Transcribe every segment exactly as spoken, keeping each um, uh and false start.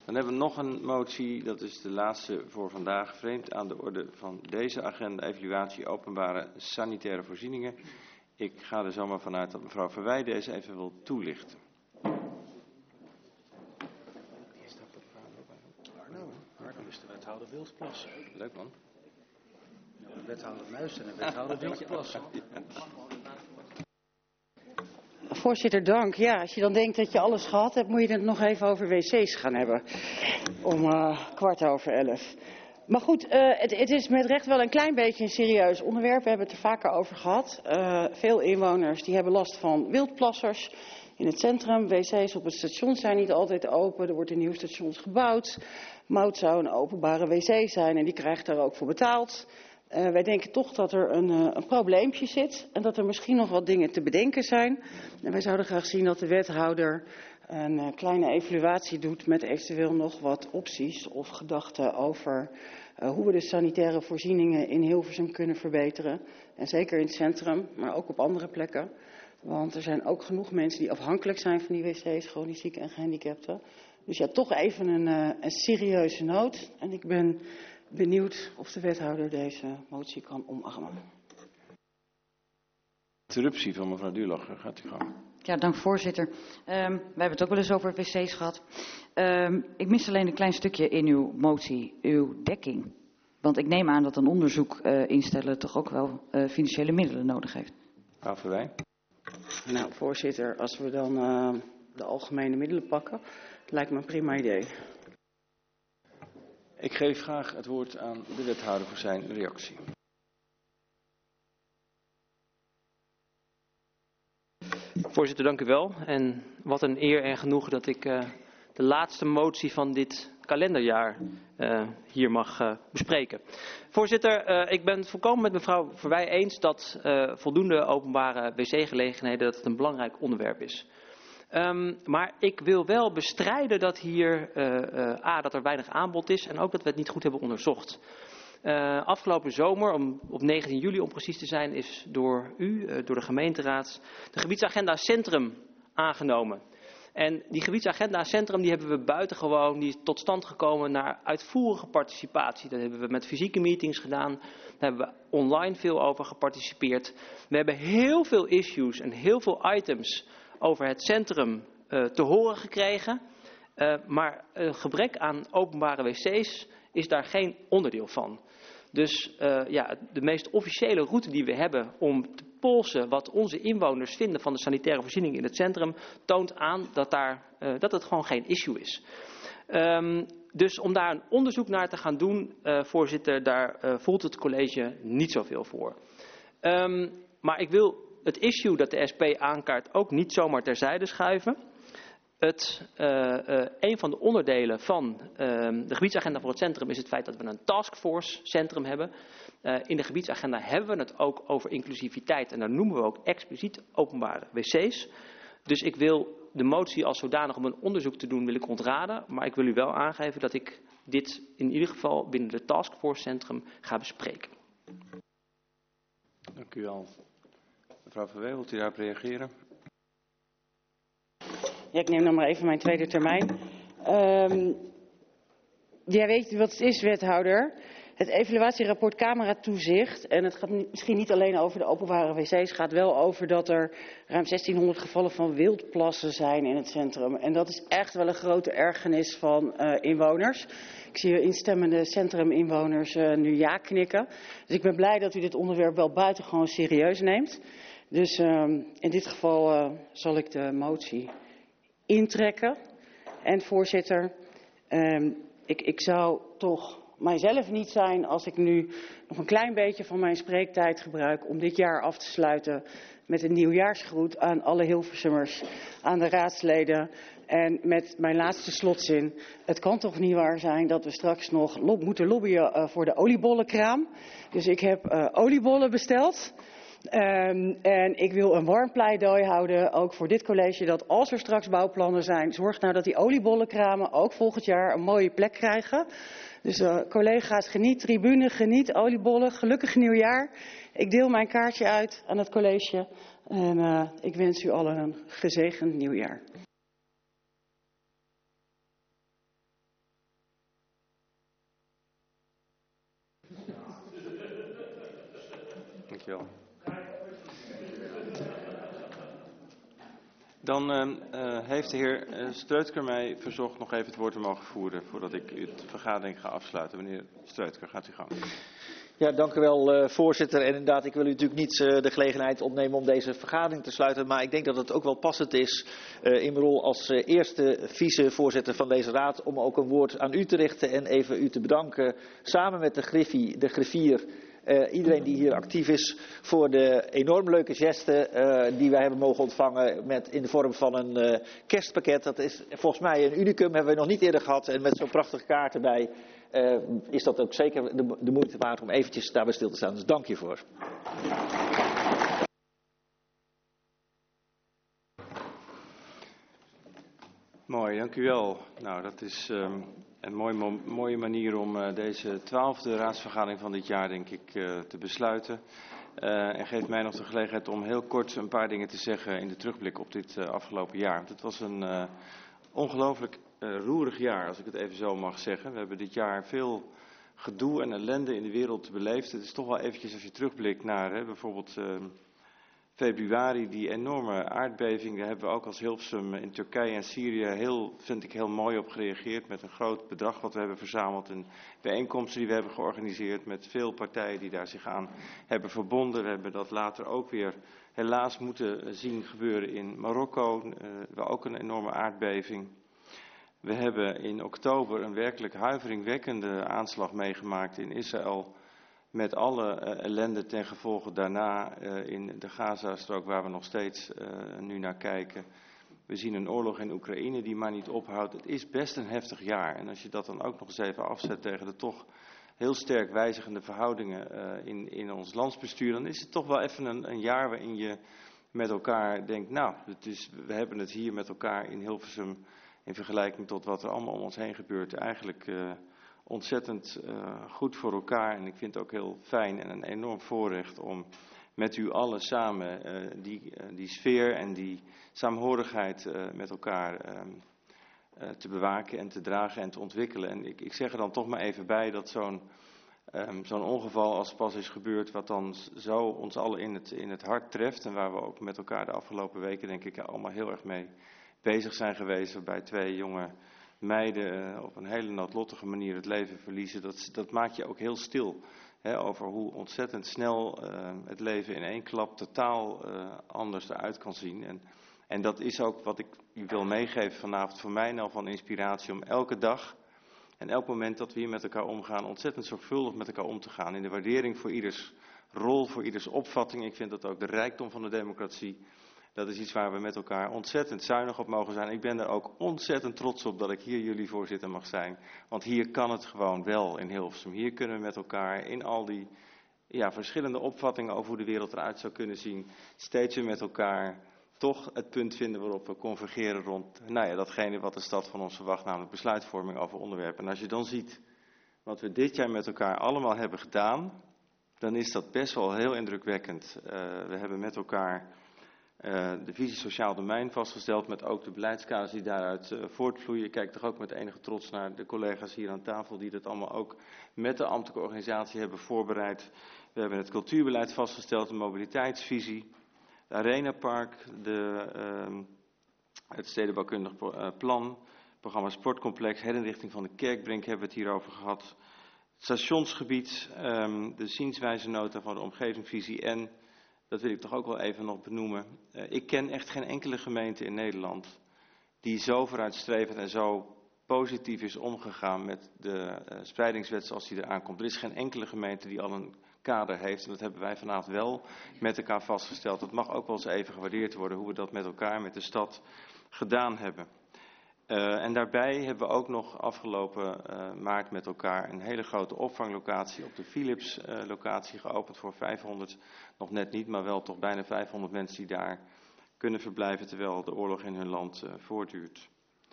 Dan hebben we nog een motie, dat is de laatste voor vandaag, vreemd aan de orde van deze agenda, evaluatie openbare sanitaire voorzieningen. Ik ga er zomaar vanuit dat mevrouw Verwij deze even wil toelichten. Arno, Arno is de wethouder Wildplassen. Leuk man. Een wethouder Muis en een wethouder Wildplassen. Voorzitter, dank. Ja, als je dan denkt dat je alles gehad hebt, moet je het nog even over wc's gaan hebben. Om uh, kwart over elf. Maar goed, uh, het, het is met recht wel een klein beetje een serieus onderwerp. We hebben het er vaker over gehad. Uh, veel inwoners die hebben last van wildplassers in het centrum. Wc's op het station zijn niet altijd open. Er wordt een nieuw station gebouwd. Mout zou een openbare wc zijn en die krijgt daar ook voor betaald. Uh, wij denken toch dat er een, uh, een probleempje zit en dat er misschien nog wat dingen te bedenken zijn. En wij zouden graag zien dat de wethouder een uh, kleine evaluatie doet met eventueel nog wat opties of gedachten over uh, hoe we de sanitaire voorzieningen in Hilversum kunnen verbeteren. En zeker in het centrum, maar ook op andere plekken. Want er zijn ook genoeg mensen die afhankelijk zijn van die wc's, chronisch zieken en gehandicapten. Dus ja, toch even een, uh, een serieuze noot. En ik ben benieuwd of de wethouder deze motie kan omarmen. Interruptie van mevrouw Duurlacher, gaat u gang. Ja, dank voorzitter. Um, wij hebben het ook wel eens over wc's gehad. Um, ik mis alleen een klein stukje in uw motie, uw dekking. Want ik neem aan dat een onderzoek uh, instellen toch ook wel uh, financiële middelen nodig heeft. Mevrouw Verwij. Nou, voorzitter, als we dan uh, de algemene middelen pakken, lijkt me een prima idee. Ik geef graag het woord aan de wethouder voor zijn reactie. Voorzitter, dank u wel. En wat een eer en genoegen dat ik uh, de laatste motie van dit kalenderjaar uh, hier mag uh, bespreken. Voorzitter, uh, ik ben het volkomen met mevrouw Verwij eens dat uh, voldoende openbare wc-gelegenheden dat het een belangrijk onderwerp is. Um, maar ik wil wel bestrijden dat hier uh, uh, a, dat er weinig aanbod is en ook dat we het niet goed hebben onderzocht. Uh, afgelopen zomer, om, op negentien juli om precies te zijn, is door u, uh, door de gemeenteraad, de gebiedsagenda Centrum aangenomen. En die gebiedsagenda Centrum die hebben we buitengewoon, die is tot stand gekomen naar uitvoerige participatie. Dat hebben we met fysieke meetings gedaan, daar hebben we online veel over geparticipeerd. We hebben heel veel issues en heel veel items over het centrum uh, te horen gekregen. Uh, maar een gebrek aan openbare wc's is daar geen onderdeel van. Dus uh, ja, de meest officiële route die we hebben om te polsen wat onze inwoners vinden van de sanitaire voorziening in het centrum, toont aan dat, daar, uh, dat het gewoon geen issue is. Um, dus om daar een onderzoek naar te gaan doen, uh, voorzitter, daar uh, voelt het college niet zoveel voor. Um, maar ik wil het issue dat de S P aankaart ook niet zomaar terzijde schuiven. Het, uh, uh, een van de onderdelen van uh, de gebiedsagenda voor het centrum is het feit dat we een taskforce centrum hebben. Uh, in de gebiedsagenda hebben we het ook over inclusiviteit en daar noemen we ook expliciet openbare wc's. Dus ik wil de motie als zodanig om een onderzoek te doen wil ik ontraden. Maar ik wil u wel aangeven dat ik dit in ieder geval binnen de taskforce centrum ga bespreken. Dank u wel. Mevrouw Verwij, wilt u daarop reageren? Ja, ik neem dan maar even mijn tweede termijn. Um, jij weet wat het is, wethouder. Het evaluatierapport Cameratoezicht. En het gaat misschien niet alleen over de openbare wc's. Het gaat wel over dat er ruim zestienhonderd gevallen van wildplassen zijn in het centrum. En dat is echt wel een grote ergernis van uh, inwoners. Ik zie instemmende centruminwoners uh, nu ja knikken. Dus ik ben blij dat u dit onderwerp wel buitengewoon serieus neemt. Dus um, in dit geval uh, zal ik de motie intrekken. En voorzitter, um, ik, ik zou toch mijzelf niet zijn als ik nu nog een klein beetje van mijn spreektijd gebruik om dit jaar af te sluiten met een nieuwjaarsgroet aan alle Hilversummers, aan de raadsleden en met mijn laatste slotzin. Het kan toch niet waar zijn dat we straks nog lob moeten lobbyen uh, voor de oliebollenkraam. Dus ik heb uh, oliebollen besteld. Um, en ik wil een warm pleidooi houden, ook voor dit college, dat als er straks bouwplannen zijn, zorg nou dat die oliebollenkramen ook volgend jaar een mooie plek krijgen. Dus uh, collega's, geniet, tribune, geniet, oliebollen, gelukkig nieuwjaar. Ik deel mijn kaartje uit aan het college en uh, ik wens u allen een gezegend nieuwjaar. Dankjewel. Dan uh, uh, heeft de heer uh, Streutker mij verzocht nog even het woord te mogen voeren voordat ik de vergadering ga afsluiten. Meneer Streutker, gaat u gang. Ja, dank u wel, uh, voorzitter. En inderdaad, ik wil u natuurlijk niet uh, de gelegenheid ontnemen om deze vergadering te sluiten. Maar ik denk dat het ook wel passend is uh, in mijn rol als uh, eerste vicevoorzitter van deze raad om ook een woord aan u te richten en even u te bedanken samen met de griffie, de griffier. Uh, iedereen die hier actief is voor de enorm leuke gesten uh, die wij hebben mogen ontvangen met, in de vorm van een uh, kerstpakket. Dat is volgens mij een unicum, hebben we nog niet eerder gehad. En met zo'n prachtige kaart erbij uh, is dat ook zeker de, de moeite waard om eventjes daarbij stil te staan. Dus dank je voor. Mooi, dank u wel. Nou, dat is um, een mooi, mooie manier om uh, deze twaalfde raadsvergadering van dit jaar, denk ik, uh, te besluiten. Uh, en geeft mij nog de gelegenheid om heel kort een paar dingen te zeggen in de terugblik op dit uh, afgelopen jaar. Want het was een uh, ongelooflijk uh, roerig jaar, als ik het even zo mag zeggen. We hebben dit jaar veel gedoe en ellende in de wereld beleefd. Het is toch wel eventjes, als je terugblikt naar hè, bijvoorbeeld Uh, februari, die enorme aardbeving, daar hebben we ook als Hilversum in Turkije en Syrië heel, vind ik heel mooi op gereageerd met een groot bedrag wat we hebben verzameld en bijeenkomsten die we hebben georganiseerd met veel partijen die daar zich aan hebben verbonden. We hebben dat later ook weer helaas moeten zien gebeuren in Marokko, uh, waar ook een enorme aardbeving. We hebben in oktober een werkelijk huiveringwekkende aanslag meegemaakt in Israël, met alle uh, ellende ten gevolge daarna uh, in de Gazastrook waar we nog steeds uh, nu naar kijken. We zien een oorlog in Oekraïne die maar niet ophoudt. Het is best een heftig jaar. En als je dat dan ook nog eens even afzet tegen de toch heel sterk wijzigende verhoudingen uh, in, in ons landsbestuur, dan is het toch wel even een, een jaar waarin je met elkaar denkt, nou, het is, we hebben het hier met elkaar in Hilversum in vergelijking tot wat er allemaal om ons heen gebeurt eigenlijk Uh, ontzettend uh, goed voor elkaar en ik vind het ook heel fijn en een enorm voorrecht om met u allen samen uh, die, uh, die sfeer en die saamhorigheid uh, met elkaar uh, uh, te bewaken en te dragen en te ontwikkelen. En ik, ik zeg er dan toch maar even bij dat zo'n um, zo'n ongeval als pas is gebeurd, wat dan zo ons allen in het, in het hart treft en waar we ook met elkaar de afgelopen weken denk ik allemaal heel erg mee bezig zijn geweest, waarbij twee jonge meiden uh, op een hele noodlottige manier het leven verliezen, dat, dat maakt je ook heel stil. Hè, over hoe ontzettend snel uh, het leven in één klap totaal uh, anders eruit kan zien. En, en dat is ook wat ik u wil meegeven vanavond voor mij nou van inspiratie om elke dag en elk moment dat we hier met elkaar omgaan ontzettend zorgvuldig met elkaar om te gaan. In de waardering voor ieders rol, voor ieders opvatting. Ik vind dat ook de rijkdom van de democratie. Dat is iets waar we met elkaar ontzettend zuinig op mogen zijn. Ik ben er ook ontzettend trots op dat ik hier jullie voorzitter mag zijn. Want hier kan het gewoon wel in Hilversum. Hier kunnen we met elkaar in al die ja, verschillende opvattingen over hoe de wereld eruit zou kunnen zien, steeds weer met elkaar toch het punt vinden waarop we convergeren rond nou ja, datgene wat de stad van ons verwacht, namelijk besluitvorming over onderwerpen. En als je dan ziet wat we dit jaar met elkaar allemaal hebben gedaan, dan is dat best wel heel indrukwekkend. Uh, we hebben met elkaar Uh, de visie sociaal domein vastgesteld met ook de beleidskaders die daaruit uh, voortvloeien. Ik kijk toch ook met enige trots naar de collega's hier aan tafel die dat allemaal ook met de ambtelijke organisatie hebben voorbereid. We hebben het cultuurbeleid vastgesteld, de mobiliteitsvisie, de Arenapark, de, uh, het stedenbouwkundig uh, plan, programma Sportcomplex, herinrichting van de Kerkbrink hebben we het hier over gehad. Het stationsgebied, um, de zienswijzenota van de omgevingsvisie en dat wil ik toch ook wel even nog benoemen. Uh, ik ken echt geen enkele gemeente in Nederland die zo vooruitstrevend en zo positief is omgegaan met de uh, spreidingswet zoals die eraan komt. Er is geen enkele gemeente die al een kader heeft en dat hebben wij vanavond wel met elkaar vastgesteld. Dat mag ook wel eens even gewaardeerd worden hoe we dat met elkaar, met de stad gedaan hebben. Uh, en daarbij hebben we ook nog afgelopen uh, maart met elkaar een hele grote opvanglocatie op de Philips uh, locatie geopend voor vijfhonderd, nog net niet, maar wel toch bijna vijfhonderd mensen die daar kunnen verblijven terwijl de oorlog in hun land uh, voortduurt.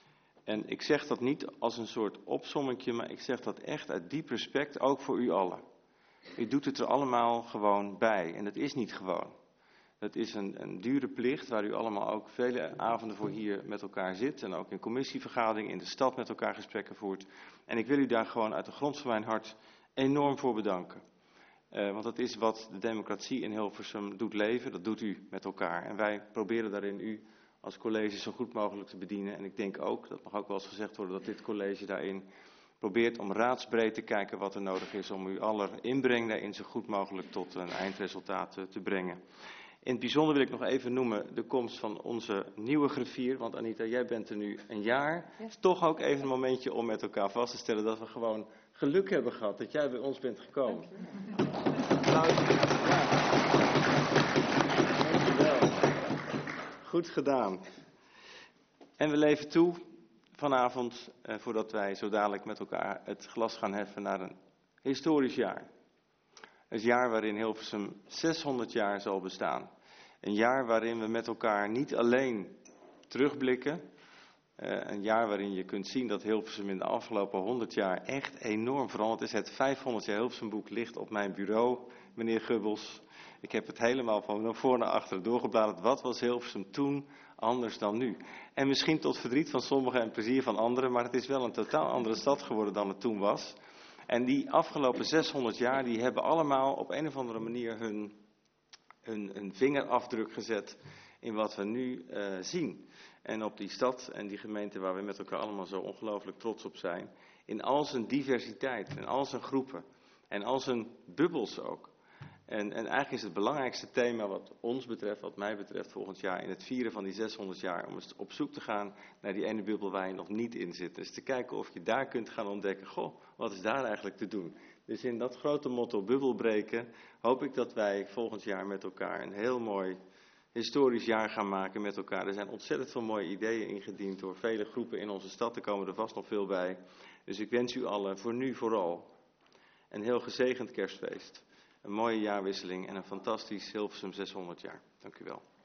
En ik zeg dat niet als een soort opsommetje, maar ik zeg dat echt uit diep respect, ook voor u allen. U doet het er allemaal gewoon bij en dat is niet gewoon. Het is een, een dure plicht waar u allemaal ook vele avonden voor hier met elkaar zit. En ook in commissievergaderingen in de stad met elkaar gesprekken voert. En ik wil u daar gewoon uit de grond van mijn hart enorm voor bedanken. Uh, want dat is wat de democratie in Hilversum doet leven. Dat doet u met elkaar. En wij proberen daarin u als college zo goed mogelijk te bedienen. En ik denk ook, dat mag ook wel eens gezegd worden, dat dit college daarin probeert om raadsbreed te kijken wat er nodig is om u aller inbreng daarin zo goed mogelijk tot een eindresultaat uh, te brengen. In het bijzonder wil ik nog even noemen de komst van onze nieuwe griffier. Want Anita, jij bent er nu een jaar. Het is toch ook even een momentje om met elkaar vast te stellen dat we gewoon geluk hebben gehad dat jij bij ons bent gekomen. Dankjewel. Goed gedaan. En we leven toe vanavond, eh, voordat wij zo dadelijk met elkaar het glas gaan heffen, naar een historisch jaar. Een jaar waarin Hilversum zeshonderd jaar zal bestaan. Een jaar waarin we met elkaar niet alleen terugblikken. Uh, een jaar waarin je kunt zien dat Hilversum in de afgelopen honderd jaar echt enorm veranderd is. Het vijfhonderd jaar Hilversum boek ligt op mijn bureau, meneer Gubbels. Ik heb het helemaal van voor naar achter doorgebladerd. Wat was Hilversum toen anders dan nu? En misschien tot verdriet van sommigen en plezier van anderen, maar het is wel een totaal andere stad geworden dan het toen was. En die afgelopen zeshonderd jaar, die hebben allemaal op een of andere manier hun, hun, hun vingerafdruk gezet in wat we nu uh, zien. En op die stad en die gemeente waar we met elkaar allemaal zo ongelooflijk trots op zijn. In al zijn diversiteit, in al zijn groepen en al zijn bubbels ook. En, en eigenlijk is het belangrijkste thema wat ons betreft, wat mij betreft volgend jaar in het vieren van die zeshonderd jaar. Om eens op zoek te gaan naar die ene bubbel waar je nog niet in zit. Dus te kijken of je daar kunt gaan ontdekken, goh, wat is daar eigenlijk te doen? Dus in dat grote motto bubbel breken hoop ik dat wij volgend jaar met elkaar een heel mooi historisch jaar gaan maken met elkaar. Er zijn ontzettend veel mooie ideeën ingediend door vele groepen in onze stad. Er komen er vast nog veel bij. Dus ik wens u allen voor nu vooral een heel gezegend kerstfeest. Een mooie jaarwisseling en een fantastisch Hilversum zeshonderd jaar. Dank u wel.